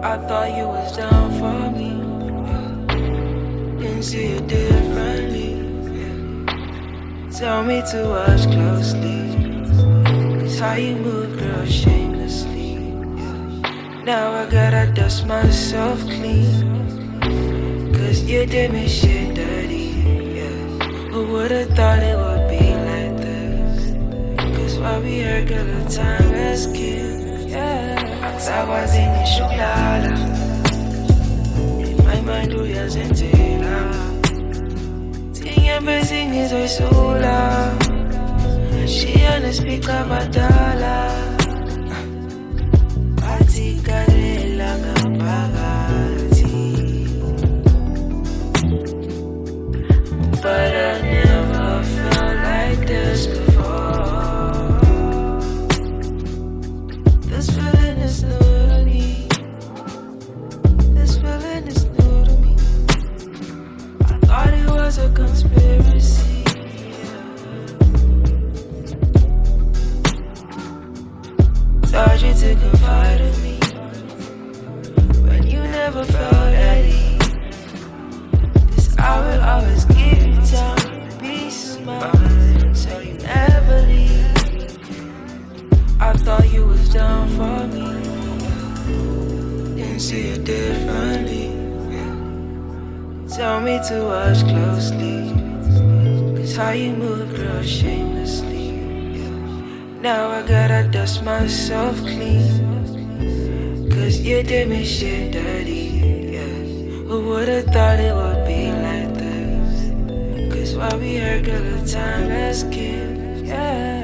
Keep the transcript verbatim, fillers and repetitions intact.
I thought you was down for me. Didn't see it differently. Tell me to watch closely, 'cause how you move, girl, shamelessly. Now I gotta dust myself clean, 'cause you did me shit dirty. Who would've thought it would be like this? 'Cause while we here, girl, the time has killed. Yeah, aguas en mi chocolate. My mind do ya sentira. Siempre singing soy sola. She on speak a batala. Patika de la pagati. But I never felt like this before. This feeling is new to me. This feeling is new to me. I thought it was a conspiracy. Thought you to confide in me when you never felt at ease. This I will always give you time, peace of mind, so you never leave. I thought you was down for me. Didn't see it differently. Tell me to watch closely, 'cause how you move, girl, shamelessly. Now I gotta dust myself clean, 'cause you did me shit dirty. Yeah. Who would've thought it would be like this? 'Cause while we here, girl, the time has killed. Yeah.